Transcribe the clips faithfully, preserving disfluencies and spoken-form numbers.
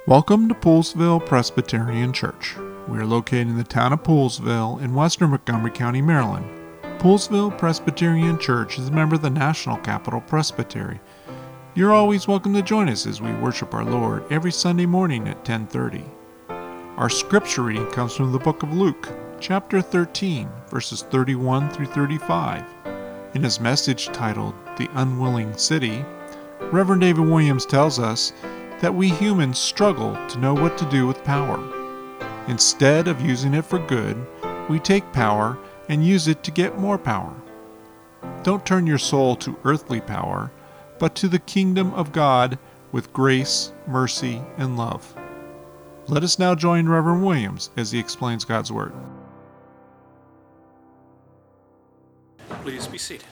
Welcome to Poolesville Presbyterian Church. We are located in the town of Poolesville in western Montgomery County, Maryland. Poolesville Presbyterian Church is a member of the National Capital Presbytery. You're always welcome to join us as we worship our Lord every Sunday morning at ten thirty. Our scripture reading comes from the book of Luke, chapter thirteen, verses thirty-one through thirty-five. In his message titled, The Unwilling City, Reverend David Williams tells us that we humans struggle to know what to do with power. Instead of using it for good, we take power and use it to get more power. Don't turn your soul to earthly power, but to the kingdom of God with grace, mercy, and love. Let us now join Reverend Williams as he explains God's Word. Please be seated.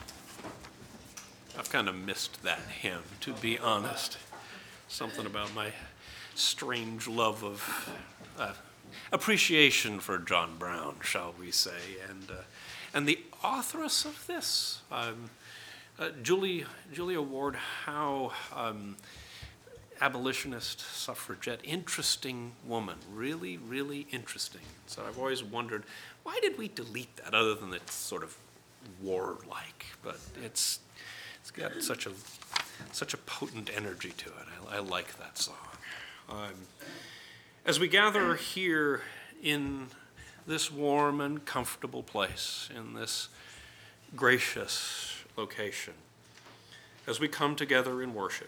I've kind of missed that hymn, to be honest. Something about my strange love of uh, appreciation for John Brown, shall we say, and uh, and the authoress of this, um, uh, Julie Julia Ward Howe, um, abolitionist, suffragette, interesting woman, really, really interesting. So I've always wondered, why did we delete that, other than it's sort of war-like, but it's it's got such a such a potent energy to it. I, I like that song. Um, as we gather here in this warm and comfortable place, in this gracious location, as we come together in worship,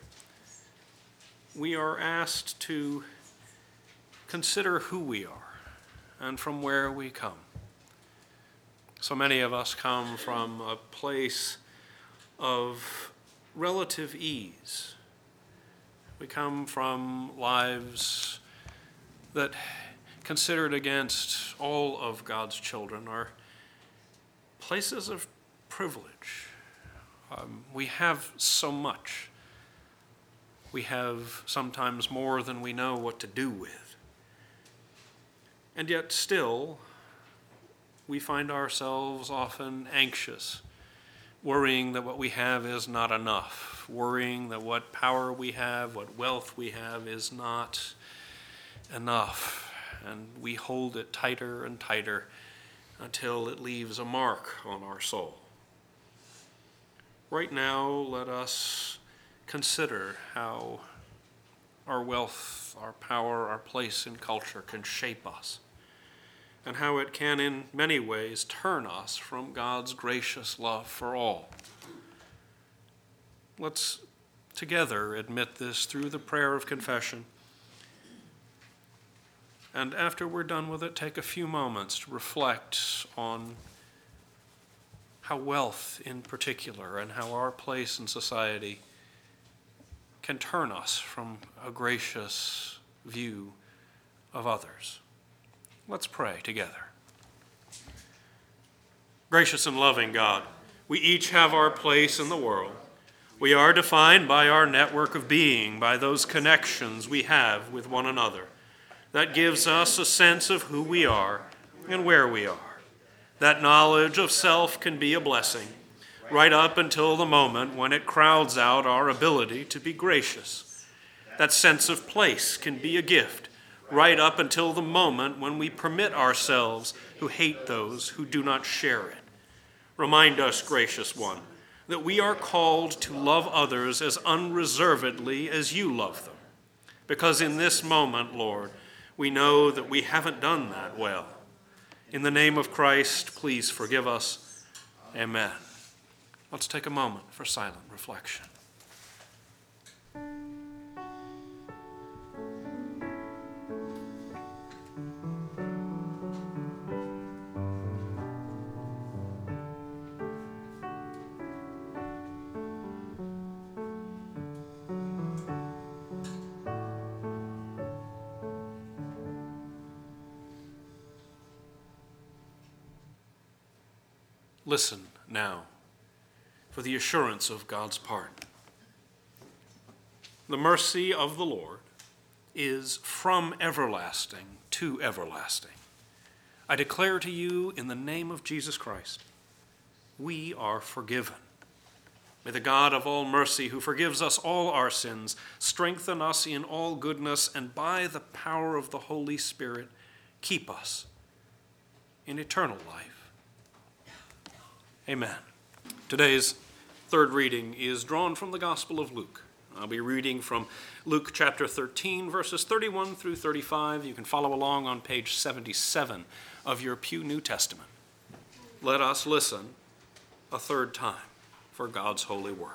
we are asked to consider who we are and from where we come. So many of us come from a place of relative ease. We come from lives that, considered against all of God's children, are places of privilege. Um, we have so much. We have sometimes more than we know what to do with. And yet still, we find ourselves often anxious, worrying that what we have is not enough, worrying that what power we have, what wealth we have is not enough, and we hold it tighter and tighter until it leaves a mark on our soul. Right now, let us consider how our wealth, our power, our place in culture can shape us, and how it can in many ways turn us from God's gracious love for all. Let's together admit this through the prayer of confession. And after we're done with it, take a few moments to reflect on how wealth in particular and how our place in society can turn us from a gracious view of others. Let's pray together. Gracious and loving God, we each have our place in the world. We are defined by our network of being, by those connections we have with one another. That gives us a sense of who we are and where we are. That knowledge of self can be a blessing, right up until the moment when it crowds out our ability to be gracious. That sense of place can be a gift, right up until the moment when we permit ourselves to hate those who do not share it. Remind us, gracious one, that we are called to love others as unreservedly as you love them. Because in this moment, Lord, we know that we haven't done that well. In the name of Christ, please forgive us. Amen. Let's take a moment for silent reflection. Listen now for the assurance of God's pardon. The mercy of the Lord is from everlasting to everlasting. I declare to you in the name of Jesus Christ, we are forgiven. May the God of all mercy, who forgives us all our sins, strengthen us in all goodness, and by the power of the Holy Spirit, keep us in eternal life. Amen. Today's third reading is drawn from the Gospel of Luke. I'll be reading from Luke chapter thirteen, verses thirty-one through thirty-five. You can follow along on page seventy-seven of your Pew New Testament. Let us listen a third time for God's holy word.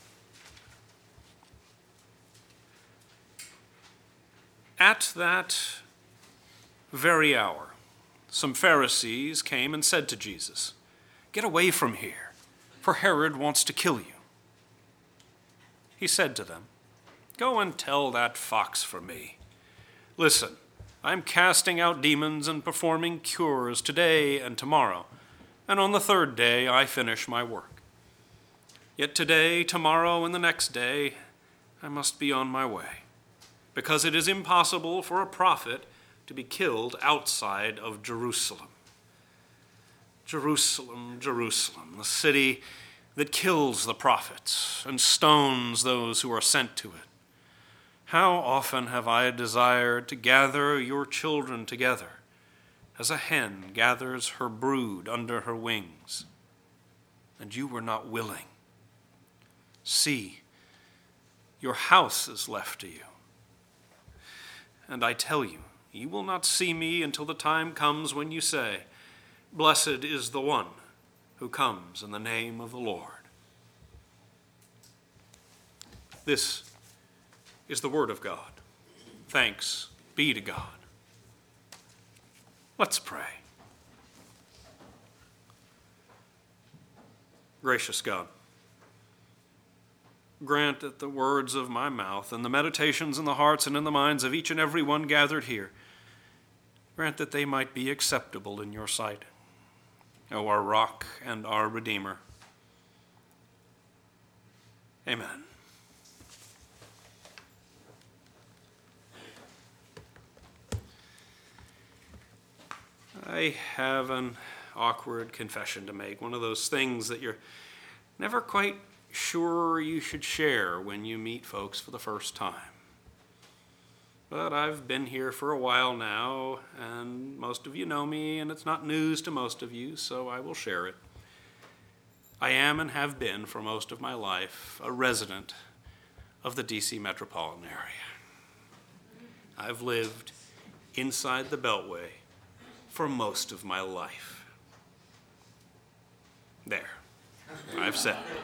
At that very hour, some Pharisees came and said to Jesus, "Get away from here, for Herod wants to kill you." He said to them, "Go and tell that fox for me. Listen, I am casting out demons and performing cures today and tomorrow, and on the third day I finish my work. Yet today, tomorrow, and the next day, I must be on my way, because it is impossible for a prophet to be killed outside of Jerusalem. Jerusalem, Jerusalem, the city that kills the prophets and stones those who are sent to it. How often have I desired to gather your children together, as a hen gathers her brood under her wings, and you were not willing. See, your house is left to you. And I tell you, you will not see me until the time comes when you say, 'Blessed is the one who comes in the name of the Lord.'" This is the word of God. Thanks be to God. Let's pray. Gracious God, grant that the words of my mouth and the meditations in the hearts and in the minds of each and every one gathered here, grant that they might be acceptable in your sight, O our rock and our Redeemer. Amen. I have an awkward confession to make, one of those things that you're never quite sure you should share when you meet folks for the first time. But I've been here for a while now, and most of you know me, and it's not news to most of you, so I will share it. I am and have been for most of my life a resident of the D C metropolitan area. I've lived inside the Beltway for most of my life. There, I've said it.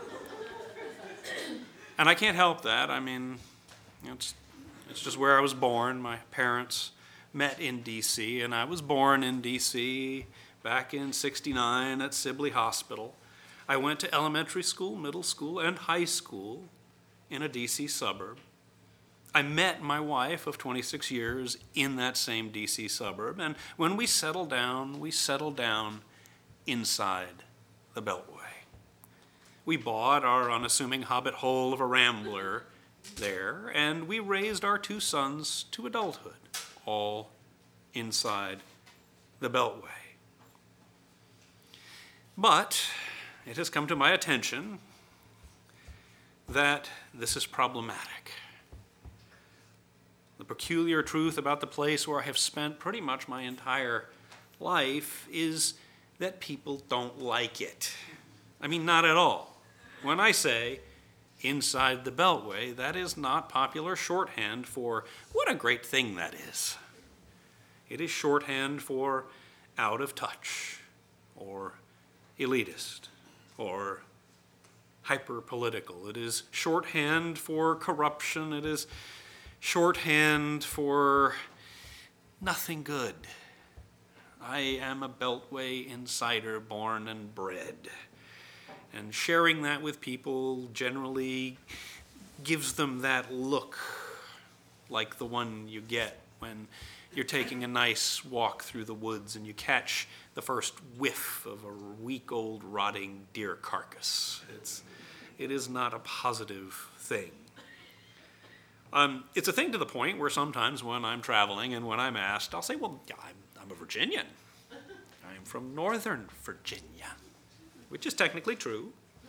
And I can't help that. I mean, it's, it's just where I was born. My parents met in D C, and I was born in D C back in sixty-nine at Sibley Hospital. I went to elementary school, middle school, and high school in a D C suburb. I met my wife of twenty-six years in that same D C suburb, and when we settled down, we settled down inside the Beltway. We bought our unassuming hobbit hole of a Rambler there, and we raised our two sons to adulthood, all inside the Beltway. But it has come to my attention that this is problematic. The peculiar truth about the place where I have spent pretty much my entire life is that people don't like it. I mean, not at all. When I say inside the Beltway, that is not popular shorthand for what a great thing that is. It is shorthand for out of touch, or elitist, or hyper-political. It is shorthand for corruption. It is shorthand for nothing good. I am a Beltway insider, born and bred. And sharing that with people generally gives them that look like the one you get when you're taking a nice walk through the woods and you catch the first whiff of a week-old rotting deer carcass. It's, it is not a positive thing. Um, it's a thing to the point where sometimes when I'm traveling and when I'm asked, I'll say, well, yeah, I'm, I'm a Virginian. I'm from Northern Virginia, which is technically true.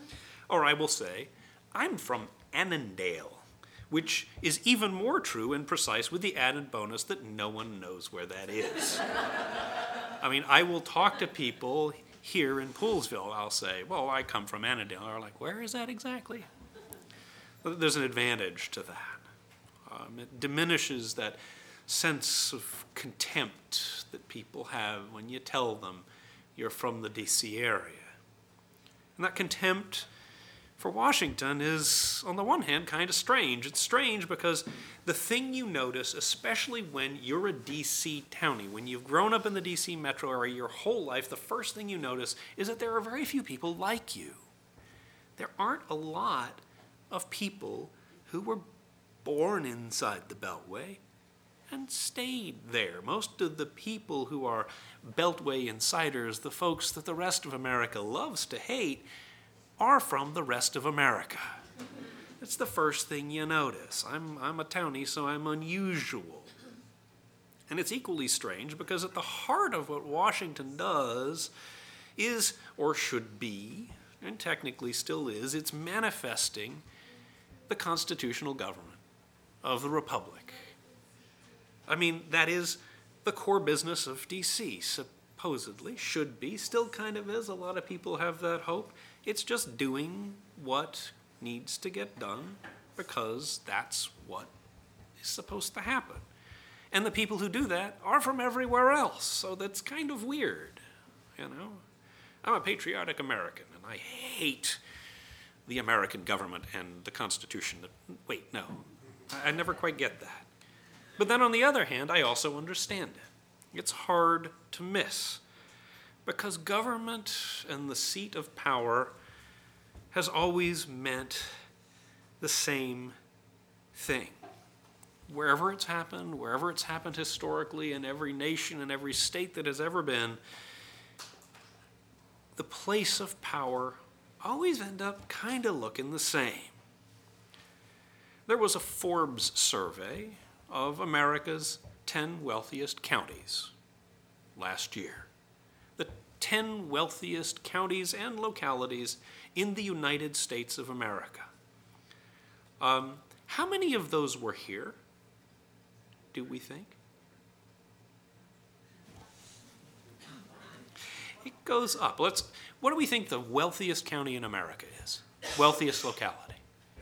Or I will say, I'm from Annandale, which is even more true and precise with the added bonus that no one knows where that is. I mean, I will talk to people here in Poolesville. I'll say, well, I come from Annandale. They're like, where is that exactly? There's an advantage to that. Um, it diminishes that sense of contempt that people have when you tell them you're from the D C area. And that contempt for Washington is, on the one hand, kind of strange. It's strange because the thing you notice, especially when you're a D C townie, when you've grown up in the D C metro area your whole life, the first thing you notice is that there are very few people like you. There aren't a lot of people who were born inside the Beltway and stayed there. Most of the people who are Beltway insiders, the folks that the rest of America loves to hate, are from the rest of America. It's the first thing you notice. I'm, I'm a townie, so I'm unusual. And it's equally strange because at the heart of what Washington does is, or should be, and technically still is, it's manifesting the constitutional government of the Republic. I mean, that is the core business of D C, supposedly, should be, still kind of is. A lot of people have that hope. It's just doing what needs to get done because that's what is supposed to happen. And the people who do that are from everywhere else, so that's kind of weird, you know? I'm a patriotic American, and I hate the American government and the Constitution. Wait, no, I, I never quite get that. But then on the other hand, I also understand it. It's hard to miss because government and the seat of power has always meant the same thing. Wherever it's happened, wherever it's happened historically, in every nation and every state that has ever been, the place of power always end up kind of looking the same. There was a Forbes survey of America's ten wealthiest counties last year. The ten wealthiest counties and localities in the United States of America. Um, how many of those were here, do we think? It goes up. Let's, what do we think the wealthiest county in America is? Wealthiest locality?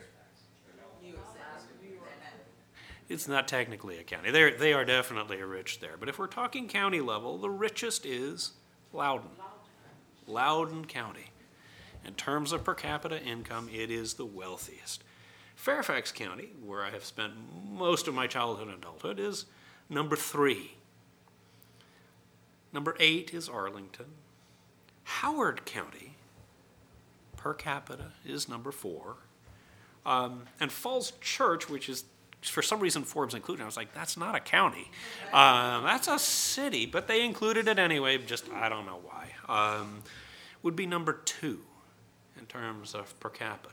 It's not technically a county. They're, they are definitely rich there. But if we're talking county level, the richest is Loudoun. Loudoun County. In terms of per capita income, it is the wealthiest. Fairfax County, where I have spent most of my childhood and adulthood, is number three. Number eight is Arlington. Howard County, per capita, is number four. Um, and Falls Church, which is, for some reason, Forbes included. I was like, that's not a county. Um, that's a city, but they included it anyway, just I don't know why. Um, would be number two in terms of per capita.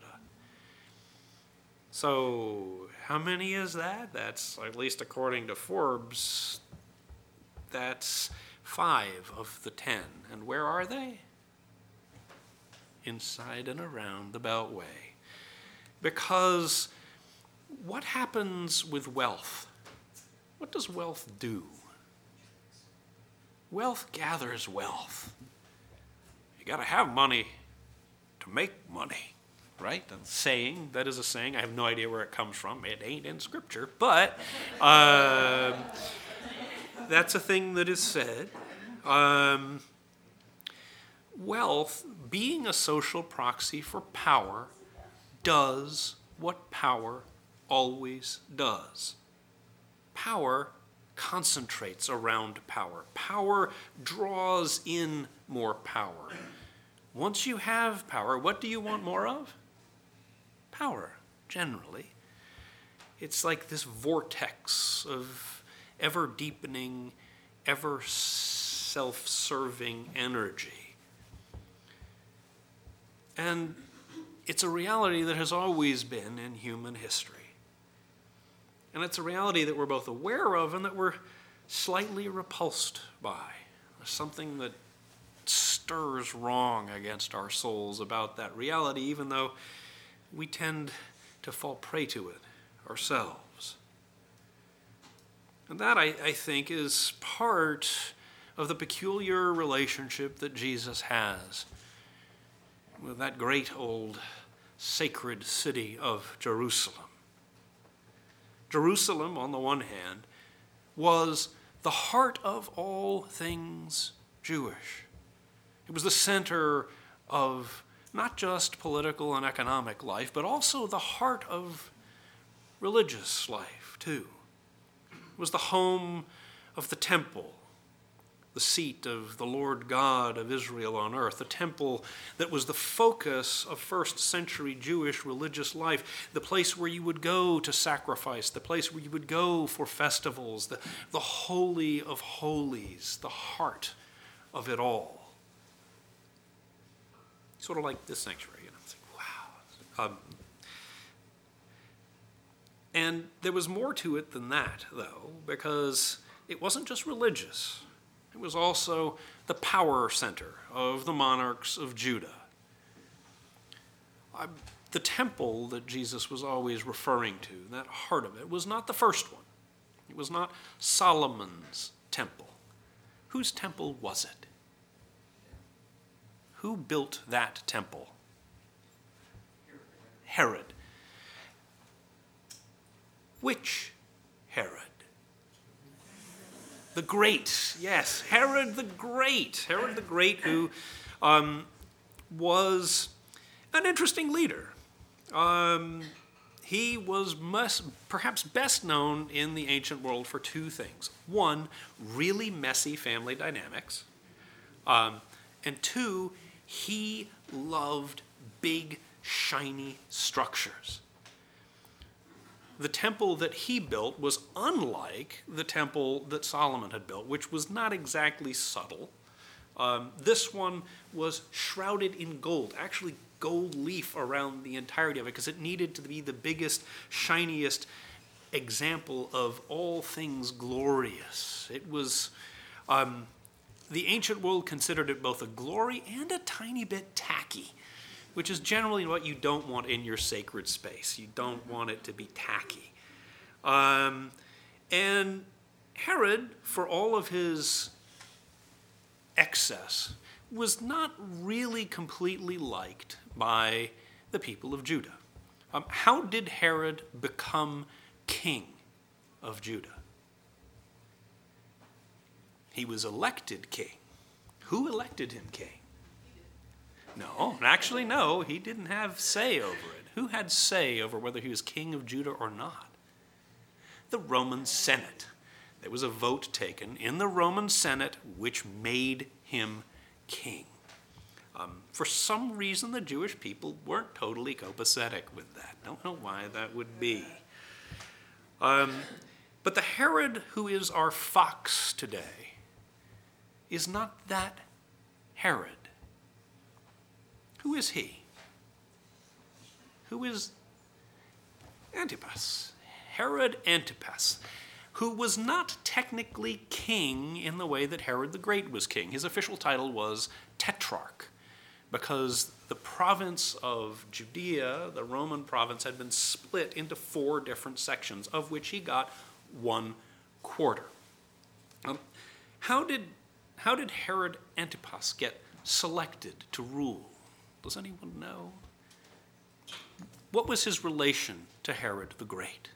So how many is that? That's, at least according to Forbes, that's five of the ten. And where are they? Inside and around the Beltway. Because what happens with wealth? What does wealth do? Wealth gathers wealth. You got to have money to make money, right? A saying, that is a saying. I have no idea where it comes from. It ain't in Scripture, but uh, that's a thing that is said. Um, wealth, being a social proxy for power, does what power always does. Power concentrates around power. Power draws in more power. Once you have power, what do you want more of? Power, generally. It's like this vortex of ever-deepening, ever self-serving energy. And it's a reality that has always been in human history. And it's a reality that we're both aware of and that we're slightly repulsed by. Something that stirs wrong against our souls about that reality, even though we tend to fall prey to it ourselves. And that, I, I think, is part of the peculiar relationship that Jesus has with that great old sacred city of Jerusalem. Jerusalem, on the one hand, was the heart of all things Jewish. It was the center of not just political and economic life, but also the heart of religious life, too. It was the home of the temple, the seat of the Lord God of Israel on earth, the temple that was the focus of first century Jewish religious life, the place where you would go to sacrifice, the place where you would go for festivals, the, the holy of holies, the heart of it all. Sort of like this sanctuary, you know, it's like, wow. Um, and there was more to it than that, though, because it wasn't just religious. It was also the power center of the monarchs of Judah. Uh, the temple that Jesus was always referring to, that heart of it, was not the first one. It was not Solomon's temple. Whose temple was it? Who built that temple? Herod. Which Herod? The Great, yes, Herod the Great. Herod the Great, who um, was an interesting leader. Um, he was must, perhaps best known in the ancient world for two things. One, really messy family dynamics. Um, and two, he loved big, shiny structures. The temple that he built was unlike the temple that Solomon had built, which was not exactly subtle. Um, this one was shrouded in gold, actually gold leaf around the entirety of it, because it needed to be the biggest, shiniest example of all things glorious. It was, um, the ancient world considered it both a glory and a tiny bit tacky, which is generally what you don't want in your sacred space. You don't want it to be tacky. Um, and Herod, for all of his excess, was not really completely liked by the people of Judah. Um, how did Herod become king of Judah? He was elected king. Who elected him king? No, actually, no, he didn't have say over it. Who had say over whether he was king of Judah or not? The Roman Senate. There was a vote taken in the Roman Senate which made him king. Um, for some reason, the Jewish people weren't totally copacetic with that. Don't know why that would be. Um, but the Herod who is our fox today is not that Herod. Who is he? Who is Antipas? Herod Antipas, who was not technically king in the way that Herod the Great was king. His official title was Tetrarch, because the province of Judea, the Roman province, had been split into four different sections, of which he got one quarter. Um, how did, how did Herod Antipas get selected to rule? Does anyone know? What was his relation to Herod the Great?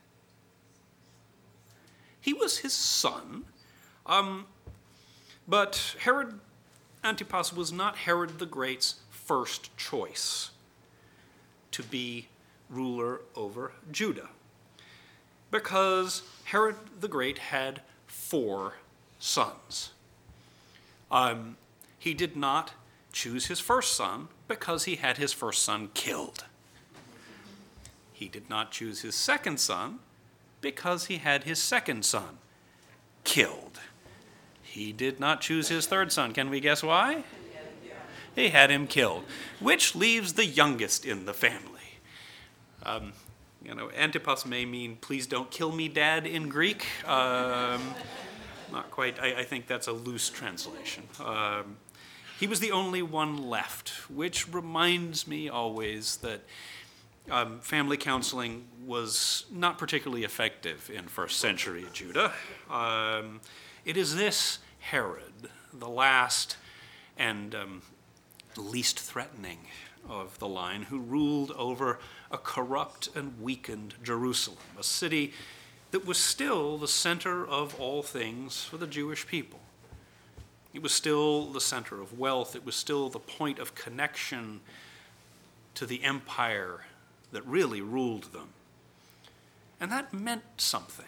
He was his son, um, but Herod Antipas was not Herod the Great's first choice to be ruler over Judah, because Herod the Great had four sons. Um, he did not choose his first son because he had his first son killed. He did not choose his second son because he had his second son killed. He did not choose his third son. Can we guess why? He had him killed, which leaves the youngest in the family. Um, you know, Antipas may mean "please don't kill me, Dad" in Greek. Um, not quite. I, I think that's a loose translation. Um, He was the only one left, which reminds me always that um, family counseling was not particularly effective in first century Judah. Um, it is this Herod, the last and um, least threatening of the line, who ruled over a corrupt and weakened Jerusalem, a city that was still the center of all things for the Jewish people. It was still the center of wealth. It was still the point of connection to the empire that really ruled them. And that meant something.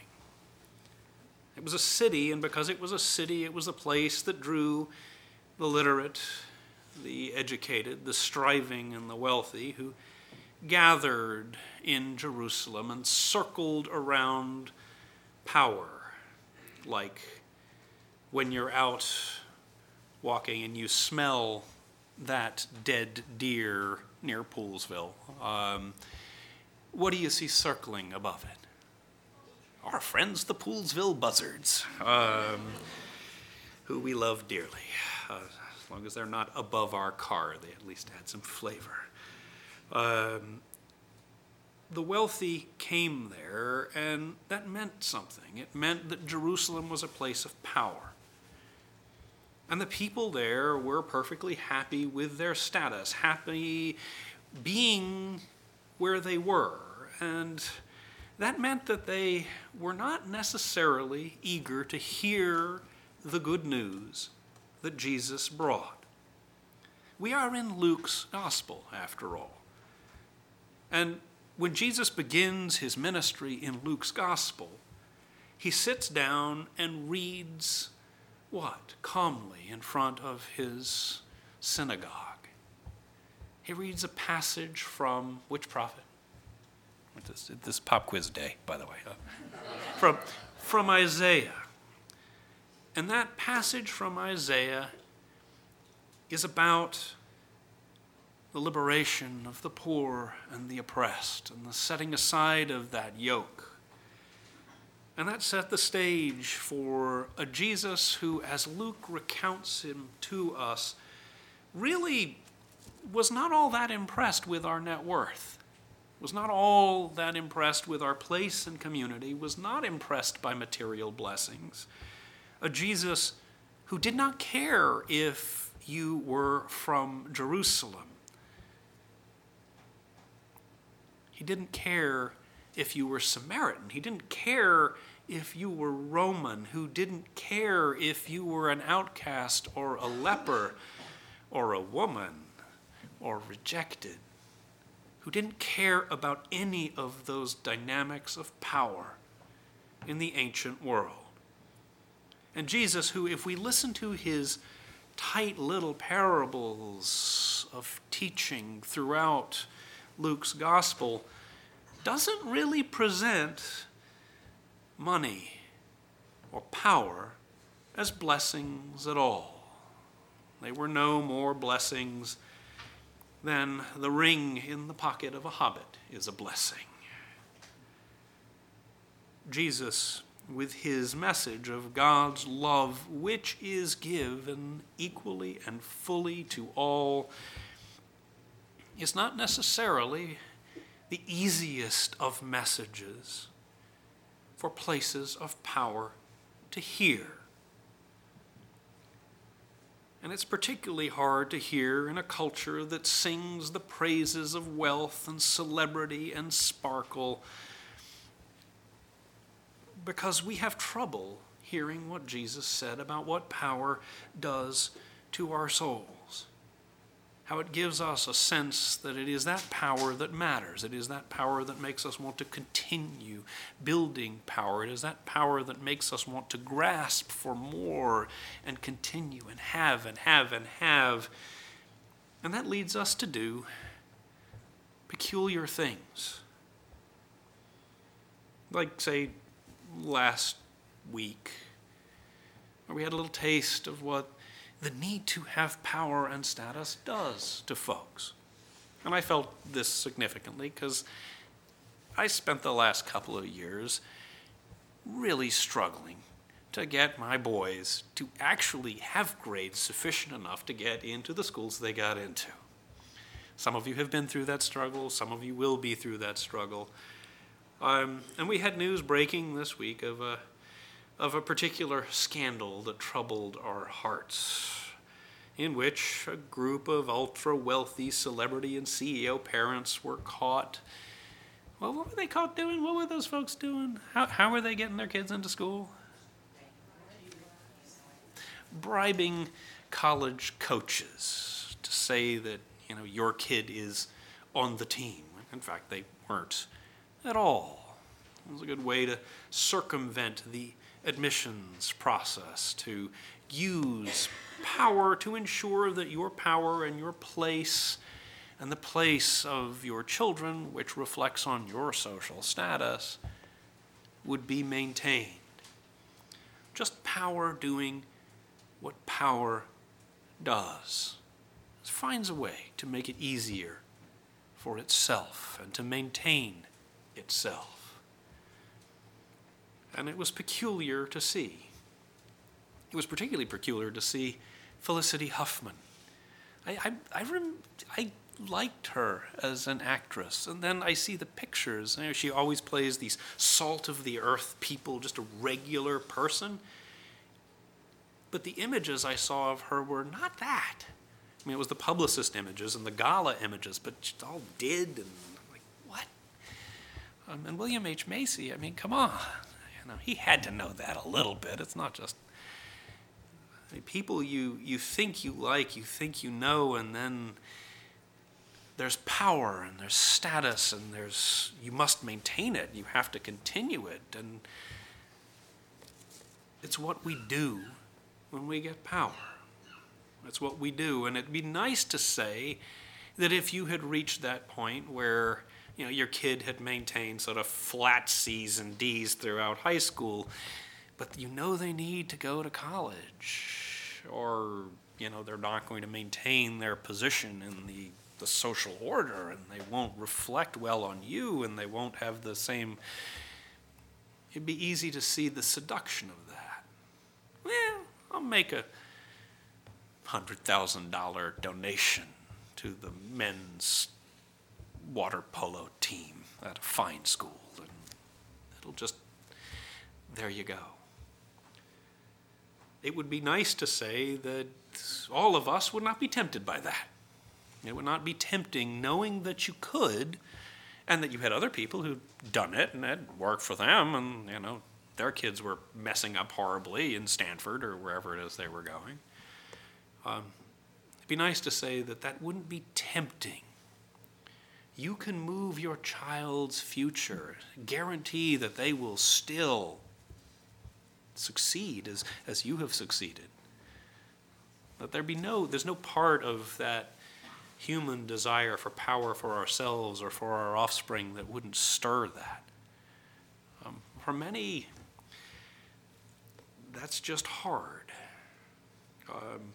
It was a city, and because it was a city, it was a place that drew the literate, the educated, the striving, and the wealthy, who gathered in Jerusalem and circled around power, like when you're out walking and you smell that dead deer near Poolsville. Um, what do you see circling above it? Our friends, the Poolsville Buzzards, um, who we love dearly. Uh, as long as they're not above our car, they at least add some flavor. Um, the wealthy came there, and that meant something. It meant that Jerusalem was a place of power. And the people there were perfectly happy with their status, happy being where they were. And that meant that they were not necessarily eager to hear the good news that Jesus brought. We are in Luke's gospel, after all. And when Jesus begins his ministry in Luke's gospel, he sits down and reads what? Calmly in front of his synagogue. He reads a passage from which prophet? This, this pop quiz day, by the way. Uh, from, from Isaiah. And that passage from Isaiah is about the liberation of the poor and the oppressed and the setting aside of that yoke. And that set the stage for a Jesus who, as Luke recounts him to us, really was not all that impressed with our net worth, was not all that impressed with our place in community, was not impressed by material blessings. A Jesus who did not care if you were from Jerusalem. He didn't care if you were Samaritan. He didn't care if you were Roman, who didn't care if you were an outcast or a leper or a woman or rejected, who didn't care about any of those dynamics of power in the ancient world. And Jesus, who, if we listen to his tight little parables of teaching throughout Luke's gospel, doesn't really present money or power as blessings at all. They were no more blessings than the ring in the pocket of a hobbit is a blessing. Jesus, with his message of God's love, which is given equally and fully to all, is not necessarily the easiest of messages for places of power to hear. And it's particularly hard to hear in a culture that sings the praises of wealth and celebrity and sparkle, because we have trouble hearing what Jesus said about what power does to our souls. How it gives us a sense that it is that power that matters. It is that power that makes us want to continue building power. It is that power that makes us want to grasp for more and continue and have and have and have. And that leads us to do peculiar things. Like, say, last week, where we had a little taste of what the need to have power and status does to folks. And I felt this significantly because I spent the last couple of years really struggling to get my boys to actually have grades sufficient enough to get into the schools they got into. Some of you have been through that struggle. Some of you will be through that struggle. Um, and we had news breaking this week of a, of a particular scandal that troubled our hearts, in which a group of ultra-wealthy celebrity and C E O parents were caught. Well, what were they caught doing? What were those folks doing? How, how were they getting their kids into school? Bribing college coaches to say that, you know, your kid is on the team. In fact, they weren't at all. It was a good way to circumvent the admissions process, to use power to ensure that your power and your place and the place of your children, which reflects on your social status, would be maintained. Just power doing what power does. It finds a way to make it easier for itself and to maintain itself. And it was peculiar to see. It was particularly peculiar to see Felicity Huffman. I, I, I, rem, I liked her as an actress, and then I see the pictures. You know, she always plays these salt-of-the-earth people, just a regular person. But the images I saw of her were not that. I mean, it was the publicist images and the gala images, but she's all did, and I'm like, what? Um, and William H. Macy, I mean, come on. You know, he had to know that a little bit. It's not just I mean, people you, you think you like, you think you know, and then there's power and there's status and there's you must maintain it. You have to continue it. And it's what we do when we get power. It's what we do. And it'd be nice to say that if you had reached that point where, you know, your kid had maintained sort of flat C's and D's throughout high school, but you know they need to go to college, or, you know, they're not going to maintain their position in the, the social order, and they won't reflect well on you, and they won't have the same. It'd be easy to see the seduction of that. Well, I'll make a one hundred thousand dollars donation to the men's water polo team at a fine school, and it'll just, there you go. It would be nice to say that all of us would not be tempted by that. It would not be tempting knowing that you could, and that you had other people who'd done it and it worked for them, and, you know, their kids were messing up horribly in Stanford or wherever it is they were going. Um, it'd be nice to say that that wouldn't be tempting. You can move your child's future, guarantee that they will still succeed as, as you have succeeded. That there be no, there's no part of that human desire for power for ourselves or for our offspring that wouldn't stir that. Um, for many, that's just hard. Um,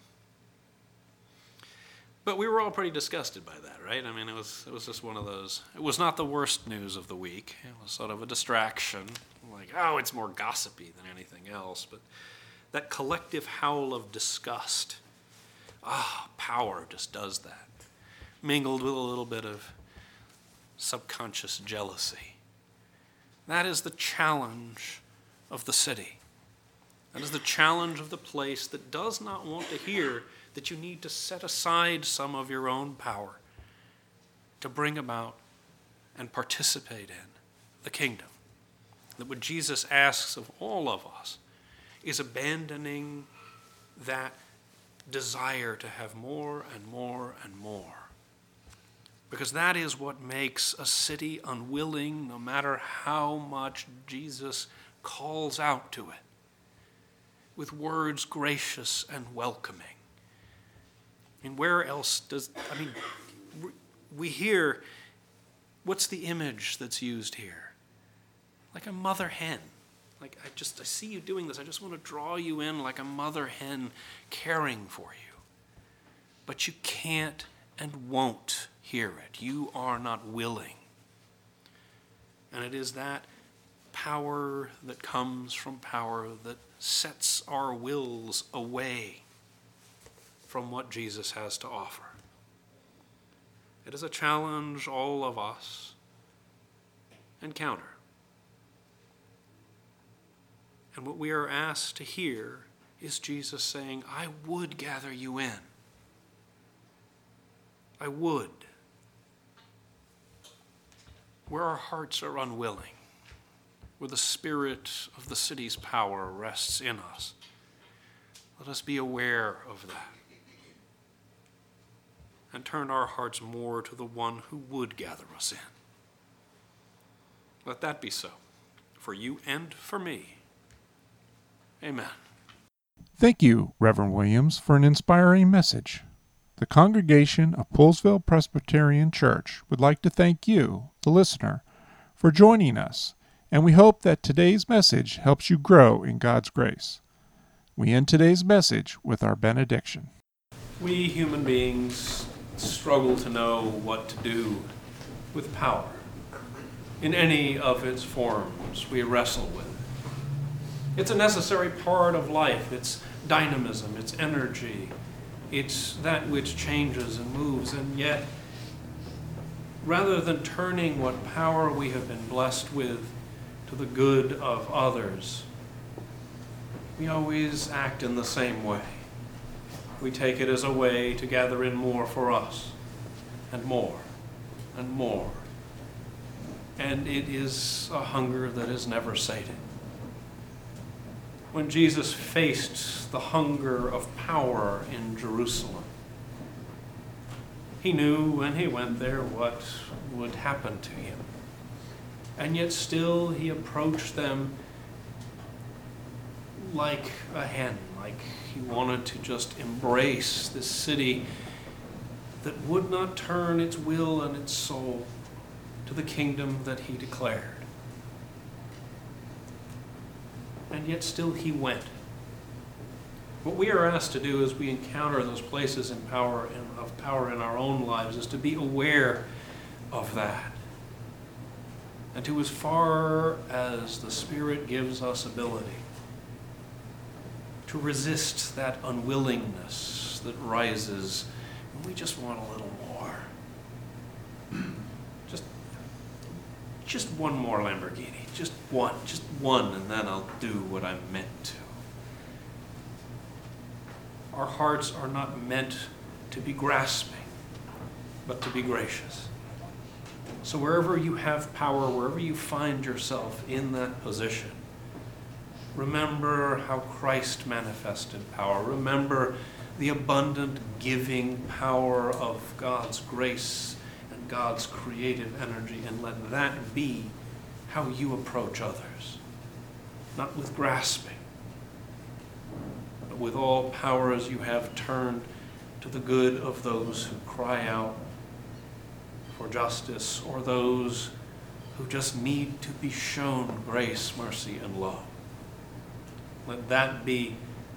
But we were all pretty disgusted by that, right? I mean, it was it was just one of those. It was not the worst news of the week. It was sort of a distraction. Like, oh, it's more gossipy than anything else. But that collective howl of disgust, ah, oh, power just does that. Mingled with a little bit of subconscious jealousy. That is the challenge of the city. That is the challenge of the place that does not want to hear that you need to set aside some of your own power to bring about and participate in the kingdom. That what Jesus asks of all of us is abandoning that desire to have more and more and more. Because that is what makes a city unwilling, no matter how much Jesus calls out to it, with words gracious and welcoming. And where else does, I mean, we hear, what's the image that's used here? Like a mother hen. Like, I just, I see you doing this. I just want to draw you in like a mother hen caring for you. But you can't and won't hear it. You are not willing. And it is that power that comes from power that sets our wills away from what Jesus has to offer. It is a challenge all of us encounter. And what we are asked to hear is Jesus saying, I would gather you in. I would. Where our hearts are unwilling, where the spirit of the city's power rests in us, let us be aware of that and turn our hearts more to the one who would gather us in. Let that be so, for you and for me. Amen. Thank you, Reverend Williams, for an inspiring message. The congregation of Poolesville Presbyterian Church would like to thank you, the listener, for joining us, and we hope that today's message helps you grow in God's grace. We end today's message with our benediction. We human beings struggle to know what to do with power. In any of its forms we wrestle with. It's a necessary part of life. It's dynamism, it's energy, it's that which changes and moves, and yet, rather than turning what power we have been blessed with to the good of others, we always act in the same way. We take it as a way to gather in more for us, and more, and more. And it is a hunger that is never sated. When Jesus faced the hunger of power in Jerusalem, he knew when he went there what would happen to him. And yet still he approached them like a hen, like he wanted to just embrace this city that would not turn its will and its soul to the kingdom that he declared. And yet still he went. What we are asked to do as we encounter those places in power in, of power in our own lives is to be aware of that. And to, as far as the Spirit gives us ability, to resist that unwillingness that rises when we just want a little more. Just, just one more Lamborghini. Just one, just one, and then I'll do what I'm meant to. Our hearts are not meant to be grasping, but to be gracious. So wherever you have power, wherever you find yourself in that position, remember how Christ manifested power. Remember the abundant giving power of God's grace and God's creative energy, and let that be how you approach others. Not with grasping, but with all powers you have turned to the good of those who cry out for justice, or those who just need to be shown grace, mercy, and love. Let that be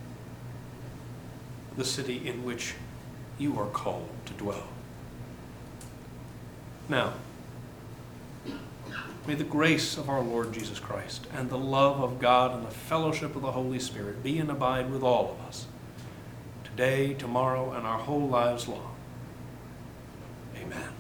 the city in which you are called to dwell. Now, may the grace of our Lord Jesus Christ and the love of God and the fellowship of the Holy Spirit be and abide with all of us, today, tomorrow, and our whole lives long. Amen.